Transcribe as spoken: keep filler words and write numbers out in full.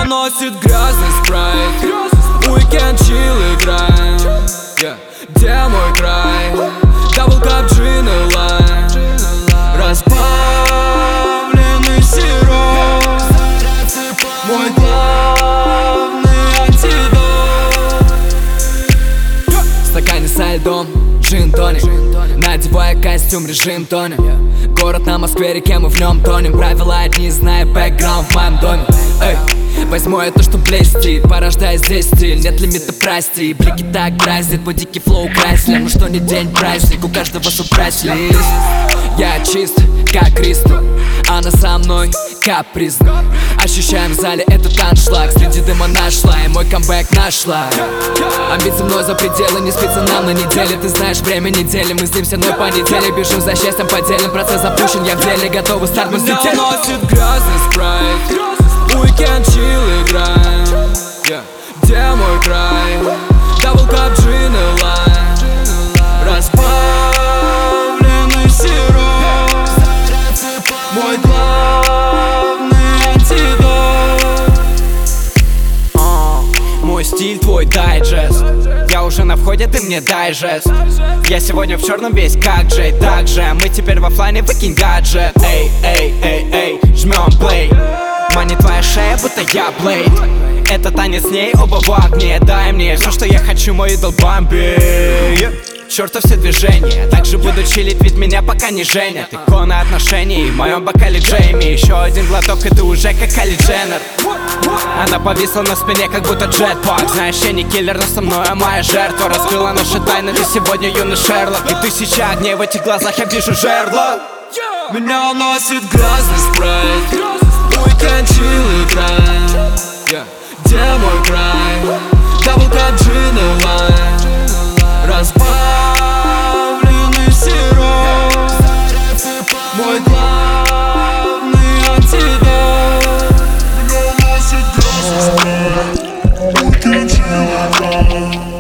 Меня носит грязный спрайт, уикенд чил играем, yeah. Где мой край? Дабл кап джин и лайм, разбавленный сироп, мой главный антидот. В стакане со льдом джин тоник, надевая костюм режим тони. Город на Москве, реке, мы в нем тонем. Правила одни, зная бэкграунд в моем доме. Эй, возьму это, что блестит, порождая здесь стиль. Нет лимита, прости, блики так дразнит. Мой дикий флоу Крайслер, ну что не день праздник, у каждого свой прайс-лист. Я чист, как Кристо, она со мной капризна. Ощущаем в зале этот аншлаг, среди дыма нашла, и мой камбэк нашла. Амбиции мной за пределы, не спится нам на неделе. Ты знаешь, время недели, мы злимся, но по неделе бежим за счастьем, поделим. Процесс запущен, я в деле, готовы старт, мы взлетели. Меня носит грязный спрайт, уикенд чил играем, yeah. Где мой край? Дабл кап джин и лайм, разбавленный сироп, мой главный антидот. uh, Мой стиль, твой дайджест. Я уже на входе, ты мне дай жест. Я сегодня в черном весь как Джей. Так же, мы теперь в оффлайне, выкинь гаджет. Эй, эй, эй, эй, жмем плей. Манит твоя шея, будто я Блейд. Это танец с ней, оба в огне. Дай мне все, что я хочу, мой идол Бамби. Чёрта все движения, также буду чилить, ведь меня пока не женят. Икона отношений, в моем бокале Джейми. Еще один глоток, и ты уже как Кайли Дженнер. Она повисла на спине, как будто джетпак. Знаешь, я не киллер, но со мной моя жертва. Раскрыла наши тайны, ты сегодня юный Шерлок. И тысяча огней в этих глазах, я вижу жерло. Меня носит грязный спрайт, уикенд чил играем, yeah. Где мой край? Дабл кап джин и лайм, разбавленный сироп, мой главный антидот. Меня носит грязный спрайт, уикенд чил играем.